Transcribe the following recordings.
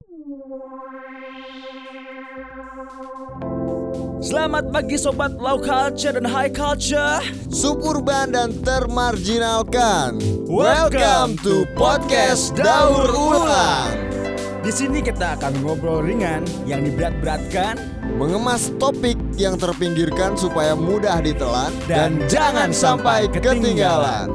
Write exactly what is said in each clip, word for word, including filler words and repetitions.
Selamat pagi sobat low culture dan high culture, suburban dan termarginalkan. Welcome to Podcast Daur Ulang. Di sini kita akan ngobrol ringan yang diberat-beratkan, mengemas topik yang terpinggirkan supaya mudah ditelan dan, dan jangan sampai ketinggalan.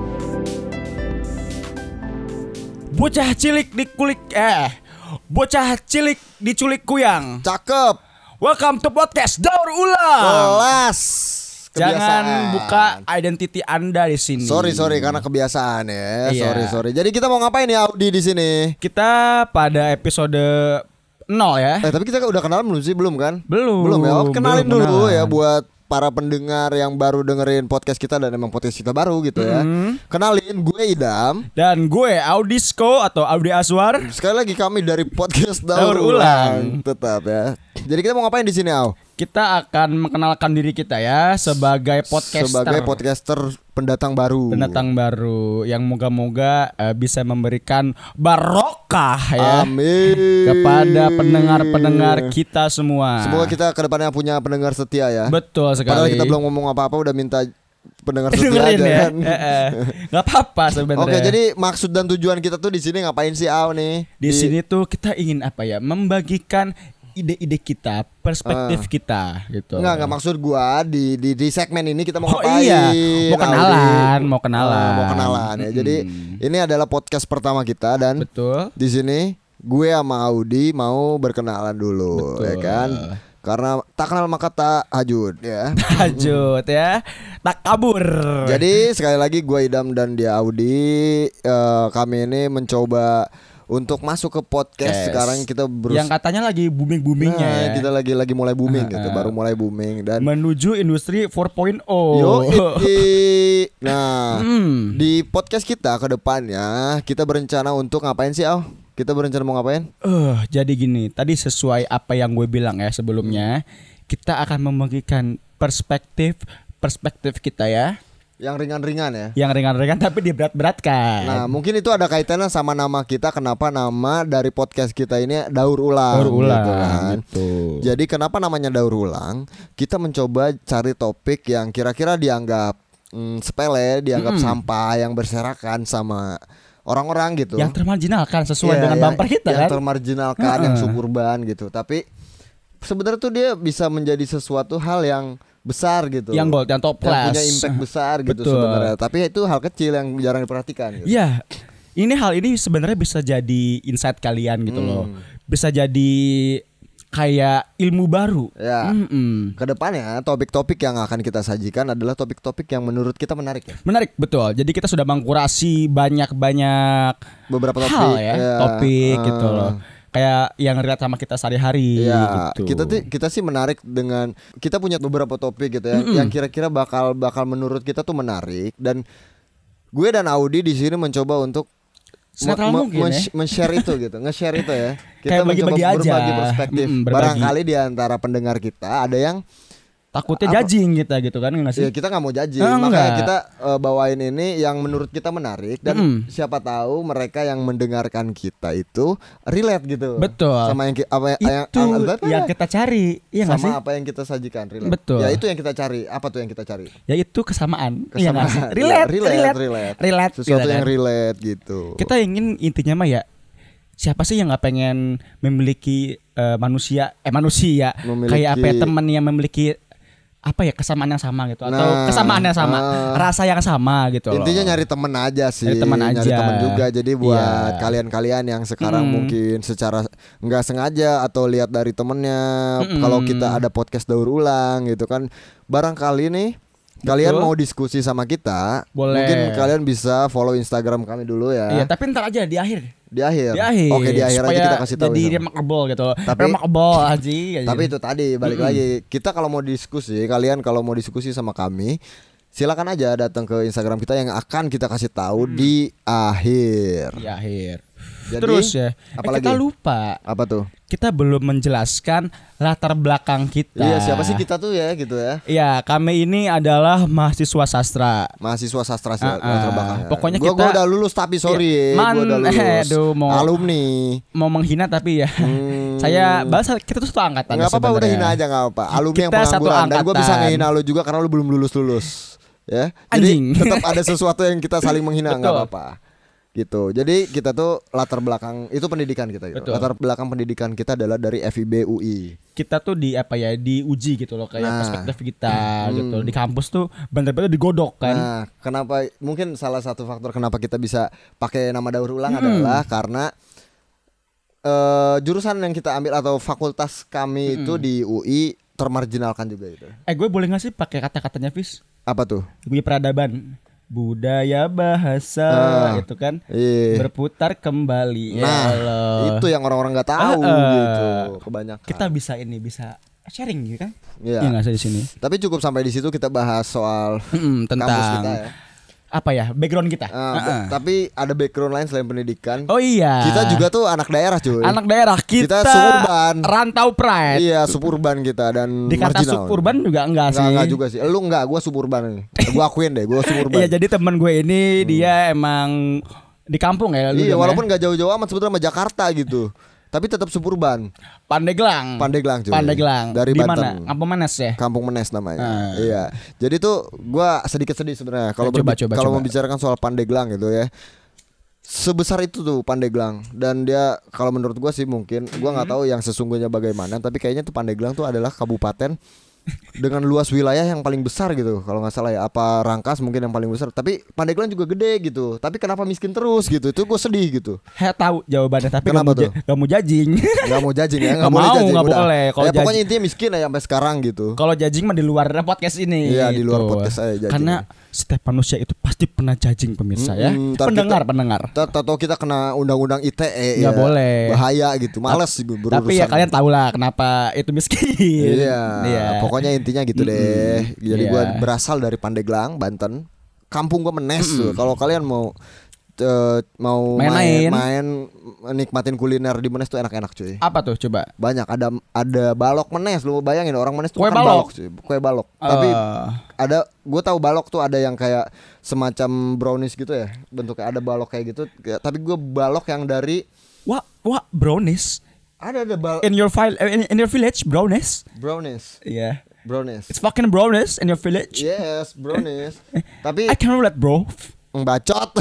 Bocah cilik dikulik eh Bocah cilik diculik kuyang. Cakep. Welcome to Podcast Daur Ulang. Kelas. Jangan buka identity Anda di sini. Sorry sorry karena kebiasaan ya. Iya. Sorry sorry. Jadi kita mau ngapain ya Audi di sini? Kita pada episode nol ya. Eh tapi kita udah kenalan belum sih? Belum kan? Belum. Belum ya. Oh, kenalin belum dulu kenalan. ya buat para pendengar yang baru dengerin podcast kita dan emang podcast kita baru gitu ya. Hmm. Kenalin, gue Idam. Dan gue Audisko atau Audi Aswar. Sekali lagi kami dari podcast Daur, Daur Ulang. Ulang. Tetap ya. Jadi kita mau ngapain di sini, Au? Kita akan mengenalkan diri kita ya sebagai podcaster. Sebagai podcaster pendatang baru. Pendatang baru yang moga-moga uh, bisa memberikan barokah ya. Amin. Kepada pendengar-pendengar kita semua. Semoga kita kedepannya punya pendengar setia ya. Betul sekali. Padahal kita belum ngomong apa-apa udah minta pendengar setia dengerin aja ya. kan. Eh, eh. Gak apa-apa sebenarnya. Oke, jadi maksud dan tujuan kita tuh di sini ngapain sih, Au nih? Di, di sini tuh kita ingin apa ya? Membagikan ide-ide kita, perspektif uh, kita gitu. Enggak, enggak maksud gua di di di segmen ini kita mau oh, ngapain? Iya, mau kenalan, mau kenalan. Uh, mau kenalan ya. Jadi hmm. ini adalah podcast pertama kita dan betul. Di sini gue sama Audi mau berkenalan dulu. Betul. Ya kan? Karena tak kenal maka tak hajut ya. Hajut ya. Tak kabur. Jadi sekali lagi gue Idam dan dia Audi, uh, kami ini mencoba untuk masuk ke podcast. Yes. Sekarang kita berus- yang katanya lagi booming-boomingnya nah, ya. Kita lagi lagi mulai booming gitu, baru mulai booming dan menuju industri empat titik nol. Yo, iti. Nah, hmm. di podcast kita ke depannya kita berencana untuk ngapain sih, Au? Kita berencana mau ngapain? Eh, uh, jadi gini, tadi sesuai apa yang gue bilang ya sebelumnya, kita akan membagikan perspektif perspektif kita ya. Yang ringan-ringan ya. Yang ringan-ringan tapi diberat-beratkan. Nah, mungkin itu ada kaitannya sama nama kita. Kenapa nama dari podcast kita ini Daur Ulang? Daur Ulang gitu kan. gitu. Jadi kenapa namanya Daur Ulang? Kita mencoba cari topik yang kira-kira dianggap mm, sepele, dianggap hmm. sampah, yang berserakan sama orang-orang gitu. Yang termarginalkan sesuai yeah, dengan yang, bumper kita yang kan. Yang termarginalkan, uh-uh. yang suburban gitu. Tapi sebenarnya tuh dia bisa menjadi sesuatu hal yang besar gitu, yang gold, yang top class, yang punya impact besar gitu sebenarnya. Tapi itu hal kecil yang jarang diperhatikan. Gitu. Iya, ini hal ini sebenarnya bisa jadi insight kalian gitu hmm. loh, bisa jadi kayak ilmu baru. Ya. Mm-mm. Kedepannya topik-topik yang akan kita sajikan adalah topik-topik yang menurut kita menarik. Ya? Menarik betul. Jadi kita sudah mengkurasi banyak-banyak beberapa topik, hal ya, ya. topik uh. gitu loh. Kayak yang relate sama kita sehari-hari ya, gitu. Kita tuh kita sih menarik dengan kita punya beberapa topik gitu ya, mm-mm. yang kira-kira bakal bakal menurut kita tuh menarik dan gue dan Audi di sini mencoba untuk Senetral me- mungkin me- ya. men-share itu gitu, nge-share itu ya. Kita kayak mencoba bagi-bagi aja. berbagi perspektif. Mm-mm, berbagi. Barangkali di antara pendengar kita ada yang takutnya judging kita gitu kan, nggak sih? Ya, kita nggak mau judging, eh, makanya enggak. kita uh, bawain ini yang menurut kita menarik dan mm. siapa tahu mereka yang mendengarkan kita itu relate gitu. Betul. Sama yang ki- apa itu yang, yang, yang kita cari, iya nggak sama sih? apa yang kita sajikan relate. Betul. Ya itu yang kita cari. Apa tuh yang kita cari? Yaitu kesamaan. Kesamaan. Iya nggak sih? Relate, Ya, relate, relate, relate, relate. Sesuatu gitu yang kan. relate gitu. Kita ingin intinya mah ya, siapa sih yang nggak pengen memiliki uh, manusia, eh manusia Memiliki... kayak apa ya, teman yang memiliki apa ya kesamaan yang sama gitu, atau Nah, kesamaan yang sama, uh, rasa yang sama gitu loh. Intinya nyari temen aja sih, nyari teman aja, nyari temen juga. Jadi buat yeah. kalian-kalian yang sekarang hmm. mungkin secara nggak sengaja atau lihat dari temennya, Mm-mm. kalau kita ada podcast Daur Ulang gitu kan, barangkali nih kalian Betul. mau diskusi sama kita, boleh. Mungkin kalian bisa follow Instagram kami dulu ya. Iya, tapi ntar aja di akhir. Di akhir. Di akhir. Oke, di akhir supaya aja kita kasih tahu. jadi ya. remarkable gitu. Tapi, remarkable aja. Tapi itu tadi balik Mm-mm. lagi. Kita kalau mau diskusi, kalian kalau mau diskusi sama kami, silakan aja datang ke Instagram kita yang akan kita kasih tahu hmm. di akhir. Di akhir. Jadi, Terus ya, eh, apalagi? kita lupa. Apa tuh? Kita belum menjelaskan latar belakang kita. Iya, siapa sih kita tuh ya gitu ya? Iya, kami ini adalah mahasiswa sastra. Mahasiswa sastra sih Uh-uh. latar belakangnya. Pokoknya gua, kita- gua udah lulus tapi sorry, Iya, man- gua udah lulus. eh, aduh, mau- alumni. Mau menghina tapi ya. Hmm. Saya bahasa kita tuh satu angkatan. Nggak apa-apa, udah sebenarnya. hina aja nggak apa. Alumni yang Kita satu pengangguran dan gue bisa angkatan. ngehina lu juga karena lu belum lulus lulus. Ya, Anjing. jadi tetap ada sesuatu yang kita saling menghina nggak Betul. apa-apa. Gitu. Jadi kita tuh latar belakang itu pendidikan kita. Gitu. Betul. Latar belakang pendidikan kita adalah dari F I B U I. Kita tuh di apa ya, diuji gitu loh kayak Nah. perspektif kita Hmm. gitu. Di kampus tuh bener-bener digodok kan. Nah, kenapa mungkin salah satu faktor kenapa kita bisa pakai nama daur ulang Hmm. adalah karena eh, jurusan yang kita ambil atau fakultas kami Hmm. itu di U I termarginalkan juga itu. Eh gue boleh gak sih pakai kata-katanya Fis? Apa tuh? Gue peradaban, budaya, bahasa Ah. itu kan Iya. berputar kembali. Ya Nah, Allah. itu yang orang-orang nggak tahu Ah, ah. gitu, kebanyakan. Kita bisa ini bisa sharing gitu kan? Iya. Iya nggak sih di sini? Tapi cukup sampai di situ kita bahas soal Mm-mm, kampus tentang kita ya. apa ya background kita. Ah, Ah, ah. Tapi ada background lain selain pendidikan. Oh iya. Kita juga tuh anak daerah, cuy. anak daerah kita. Kita suburban. Rantau pride. Iya, suburban kita dan Dikata marginal. suburban juga enggak sih. Enggak, enggak juga sih. Lu enggak, gua suburban nih. Gua akuin deh, gua suburban. Iya, jadi teman gue ini dia emang di kampung ya. lu Iya, dong, walaupun ya? enggak jauh-jauh amat sebetulnya sama Jakarta gitu. Tapi tetap suburban. Pandeglang. Pandeglang, cuy. Pandeglang. Dari di Banten. mana? Kampung Manes ya? Kampung Menes namanya. Ah. Iya. Jadi tuh gua sedikit sedih sebenarnya kalau Eh, coba, berbi- coba, kalau coba. membicarakan soal Pandeglang gitu ya. Sebesar itu tuh Pandeglang dan dia kalau menurut gua sih mungkin gua nggak tahu yang sesungguhnya bagaimana tapi kayaknya tuh Pandeglang tuh adalah kabupaten dengan luas wilayah yang paling besar gitu kalau nggak salah ya, apa Rangkas mungkin yang paling besar tapi Pandeglang juga gede gitu tapi kenapa miskin terus gitu, itu gue sedih gitu. Saya tahu jawabannya tapi Kenapa gak mau, tuh? ja- gak mau judging. Nggak mau judging ya, nggak Nggak boleh mau, judging nggak udah. boleh. Kalau Ya, pokoknya judging- intinya miskin ya sampai sekarang gitu. Kalau judging mah di luar podcast ini. Iya, di luar gitu. podcast saya judging. Karena setiap manusia itu pasti pernah judging pemirsa ya. Mm-mm, ntar Pendengar, kita- pendengar. Tahu kita kena undang-undang I T E Nggak ya. boleh. Bahaya gitu. Males sih gue berurusan. Tapi ya kalian tahu lah kenapa itu miskin. Iya. Iya. Pokoknya intinya gitu deh. Jadi Iya. gue berasal dari Pandeglang, Banten. Kampung gue Menes tuh. Kalau kalian mau eh, mau Main-main. main, main nikmatin kuliner di Menes tuh enak-enak cuy. Apa tuh coba? Banyak ada ada balok Menes, lu bayangin orang Menes tuh Kue makan balok. cuy. Kue balok. Tapi Eh, ada gue tahu balok tuh ada yang kayak semacam brownies gitu ya bentuknya, ada balok kayak gitu. Kayak- tapi gue balok yang dari wah, wah, brownies. ada ada bal In your file in, in your village brownies. brownies Iya. brownies It's fucking brownies in your village. yes brownies tapi I can relate, bro. bacot.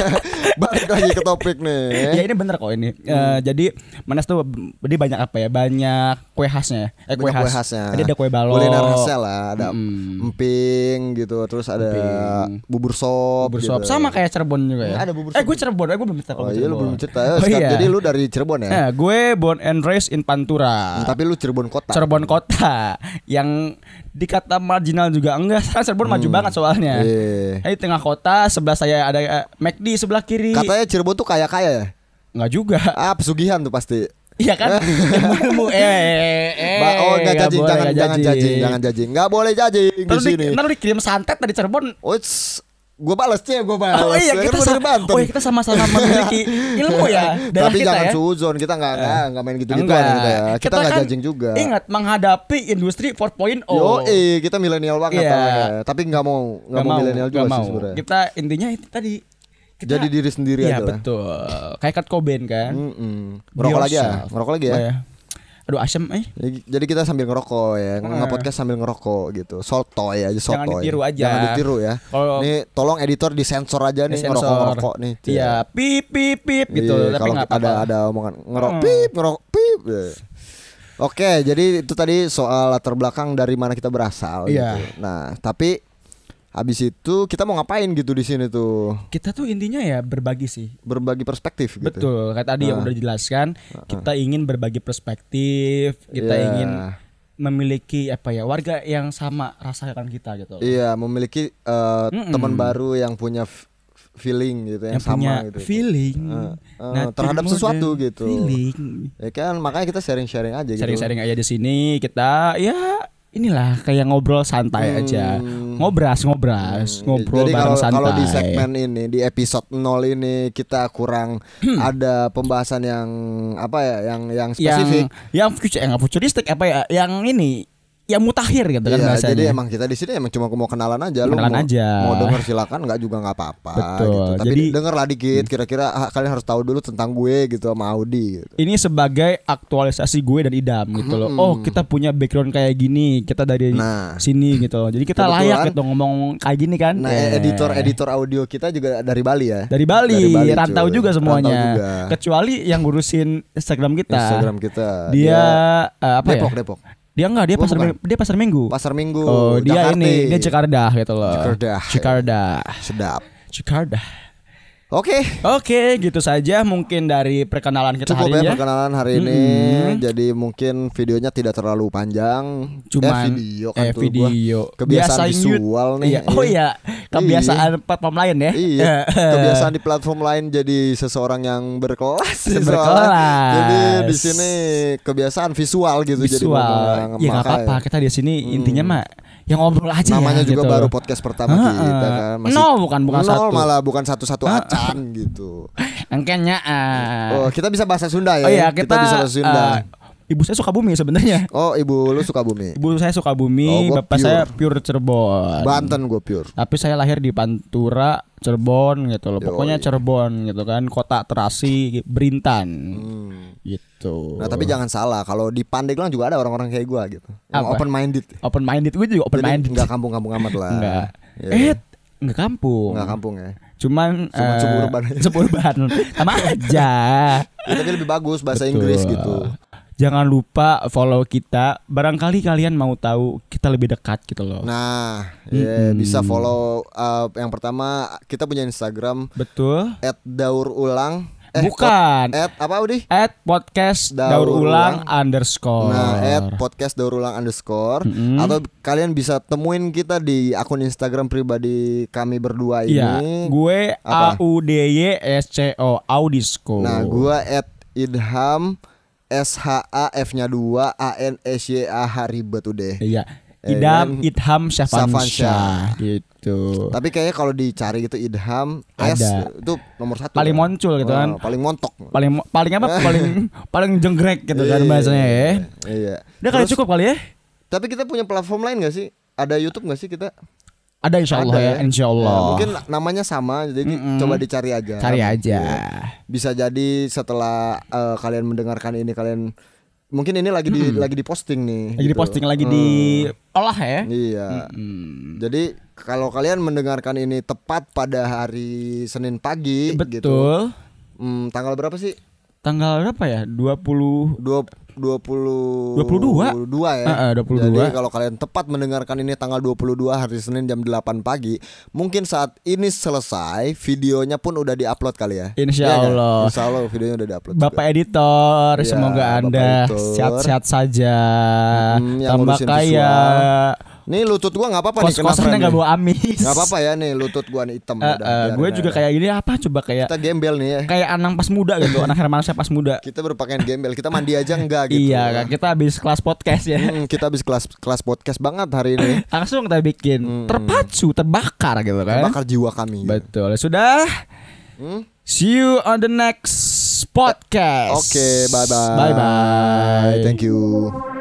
Balik lagi ke topik nih. Ya ini bener kok ini. Eh, jadi Manes tuh jadi banyak apa ya? Banyak kue khasnya. Eh kue Banyak khas. kue khasnya. Jadi ada kue balok. Kuliner khasnya lah, ada Mm-mm. emping gitu, terus ada Emping. bubur sop. Bubur gitu. sop sama kayak Cirebon juga ya. Ada bubur Eh sop. gue Cirebon, eh gue belum cerita Oh kalau iya lu Cirebon. belum cerita. Oh, Sekarang- iya. Jadi lu dari Cirebon ya? Nah, gue born and raised in Pantura. Hmm, tapi lu Cirebon kota. Cirebon kota yang dikata marginal juga enggak. Sekarang Cirebon maju banget soalnya. Hmm. Iya. Di tengah kota, sebelah saya ada eh, McD, sebelah kiri. Katanya Cirebon tuh kaya-kaya ya? Enggak juga. Ah, pesugihan tuh pasti. Iya kan? Ilmu eh eh eh. Ba- oh enggak nggak jajing, boleh, jangan nggak jangan jajing, jangan jajing. Enggak boleh jajing di Terus di, sini. ntar lu dikirim santet dari Cirebon. Oh, gue balas cie, gue balas. Oh iya, Kan kita gua sa- dari Banten. oh iya, kita sama-sama memiliki ilmu ya. daerah Tapi kita jangan ya. suzon, kita enggak enggak enggak main gitu-gituan Enggak. kita ya. Kita enggak kan jajing juga. Ingat menghadapi industri empat titik nol. Yo, eh kita milenial banget Iya. orangnya. Tapi enggak mau enggak mau milenial juga nggak sih mau. sebenarnya. Kita intinya itu tadi. Kita, Jadi diri sendiri iya, aja lah. betul. Kayak Kurt Cobain kan. Mm-mm. Be Ngerokok lagi ya? yourself. Ngerokok lagi ya? Oh, ya. Aduh asem eh. Jadi, jadi kita sambil ngerokok ya, Heeh. nge-podcast sambil ngerokok gitu. Sotoy aja, sotoy. Jangan ditiru aja. Jangan ditiru ya. Kalau Nih tolong editor disensor aja nih sensor. ngerokok-ngerokok nih. Iya, pip pip pip gitu. Iya, Tapi kalau nggak ada apa-apa. ada omongan ngerokok Hmm. pip, ngerokok pip. Ya. Oke, jadi itu tadi soal latar belakang dari mana kita berasal Iya. gitu. Nah, tapi habis itu kita mau ngapain gitu di sini tuh? Kita tuh intinya ya berbagi sih. Berbagi perspektif gitu. Betul, kayak tadi yang Nah. udah dijelaskan, kita ingin berbagi perspektif, kita Iya. ingin memiliki apa ya warga yang sama rasakan kita gitu. Iya, memiliki eh, Mm-mm. teman baru yang punya f- feeling gitu yang, Yang punya sama gitu. feeling Eh, eh, nothing terhadap more sesuatu than gitu. feeling. Ya kan makanya kita sharing-sharing aja gitu. Sharing-sharing aja di sini kita ya inilah kayak ngobrol santai Hmm. aja. Ngobras, ngobras, Hmm, ngobrol Jadi bareng kalau santai. kalau di segmen ini di episode nol ini kita kurang ada pembahasan yang apa ya yang yang spesifik. yang yang future, eh, nggak futuristik apa ya? Yang ini yang mutakhir gitu kan Iya, bahasanya. jadi emang kita di sini emang cuma mau kenalan aja. Lu Kenalan mau, aja. mau denger silakan, nggak juga nggak apa-apa. Betul. Gitu. Tapi Jadi- dengerlah dikit. Kira-kira ah, kalian harus tahu dulu tentang gue gitu sama Audi. Gitu. Ini sebagai aktualisasi gue dan Idam gitu loh. Oh, kita punya background kayak gini, kita dari Nah. sini gitu loh. Jadi kita Kebetulan- layak gitu ngomong kayak gini kan. Nah, Eh. editor-editor audio kita juga dari Bali ya. dari Bali, Dari Bali, rantau cuy. juga semuanya. Rantau juga. Kecuali yang ngurusin Instagram kita. Instagram kita. Dia, eh, apa Depok, ya? Depok. Dia enggak, dia Oh, pasar bukan. minggu, dia pasar minggu. Pasar Minggu. Oh, dia Jakarta. ini, dia Jakarta gitu loh. Jakarta. Jakarta. Sedap. Jakarta. Oke. Oke, gitu saja mungkin dari perkenalan kita Cukup hari ya ini. perkenalan hari ini. Mm-mm. Jadi mungkin videonya tidak terlalu panjang. Cuman eh, video kan eh, tuh video. gua. Kebiasaan Biasa visual Yout- nih. Iya. Oh iya, kebiasaan platform lain ya. Iya. Kebiasaan di platform lain jadi seseorang yang berkelas. sih Berkelas. soalnya. Jadi di sini kebiasaan visual gitu jadi Visual. ngomong- Ya nggak makanya. apa-apa, kita di sini Hmm. intinya mah yang ngobrol aja Namanya ya, juga gitu. baru podcast pertama Heeh. kita kan. Nol bukan, bukan nol satu. malah bukan satu-satu acan gitu. Angkanya ah. Oh, kita bisa bahasa Sunda ya. Oh iya, kita, bisa bahasa Sunda. eh, ibu saya Sukabumi sebenarnya. Oh, ibu lu Sukabumi. Ibu saya Sukabumi, Oh, gua bapak pure. saya pure Cirebon. Banten gue pure. Tapi saya lahir di Pantura, Cirebon gitu loh. Yoi. Pokoknya Cirebon gitu kan, kota terasi Berintan. Hmm. Gitu. Nah, tapi jangan salah, kalau di Pandeglang juga ada orang-orang kayak gua gitu. Yang Apa? open minded. open minded, gue juga open minded. Enggak kampung-kampung amat lah. Enggak. Iya. Eh, enggak kampung. Enggak kampung ya. Cuman Cuman eh, suburban aja. suburban. Sama aja. Ya, tapi lebih bagus bahasa Betul. Inggris gitu. Jangan lupa follow kita. Barangkali kalian mau tahu kita lebih dekat gitu loh. Nah, ya Mm-mm. bisa follow uh, yang pertama kita punya Instagram Betul. et daur ulang. Bukan. At apa Udi? At podcast Daur daur ulang ulang. underscore. Nah, at podcast daur ulang underscore. Mm-mm. Atau kalian bisa temuin kita di akun Instagram pribadi kami berdua Iya, ini. gue Apa? A U D Y S C O Audisco. Nah, gua at idham S H A F-nya dua A N S Y A H ribet udah. Iya. Eh, Idam kan? Idham Syafansyah Syafansyah. gitu. Tapi kayaknya kalau dicari gitu idham Ada. S itu nomor satu. Paling kan? muncul gitu kan. Oh, paling montok. Paling paling apa? paling paling jenggrek gitu kan Iya, bahasanya ya. Iya. Udah kali Terus, cukup kali ya? Tapi kita punya platform lain gak sih? Ada YouTube gak sih kita? Ada insya Allah Ada ya, insya Allah. Ya, mungkin namanya sama, jadi Mm-mm. coba dicari aja. Cari aja. Bisa jadi setelah eh, kalian mendengarkan ini kalian mungkin ini lagi di lagi diposting nih. Lagi gitu. diposting, lagi Hmm. diolah ya. Iya. Mm. Jadi kalau kalian mendengarkan ini tepat pada hari Senin pagi Betul. gitu. Hmm, tanggal berapa sih? Tanggal berapa ya? dua puluh Dua dua puluh dua puluh dua. dua ya. Heeh, dua puluh dua. Jadi kalau kalian tepat mendengarkan ini tanggal dua puluh dua hari Senin jam delapan pagi, mungkin saat ini selesai videonya pun udah diupload kali ya. Insya Iya nggak? Allah. Insya Allah videonya udah diupload. Bapak juga. editor, Iya, semoga Bapak Anda editor. sehat-sehat saja, Hmm, yang tambah ngurusin kaya, Nih lutut gua nggak apa-apa nih kena kos-kosannya frame nggak nih. bawa amis. Nggak apa-apa ya nih lutut gua nih hitam. Eh, udah, eh, biarin gue aja. juga kayak gini apa coba kayak Kita gembel nih ya. kayak anak pas muda gitu, anak Hermansyah pas muda. Kita berpakaian gembel. Kita mandi aja enggak gitu. Iya, kan kita habis kelas podcast ya. Hmm, kita habis kelas kelas podcast banget hari ini. Langsung kita bikin Hmm. terpacu, terbakar gitu kan. Bakar jiwa kami. Betul. Sudah. Hmm? See you on the next podcast. Oke, bye bye. Bye bye. Thank you.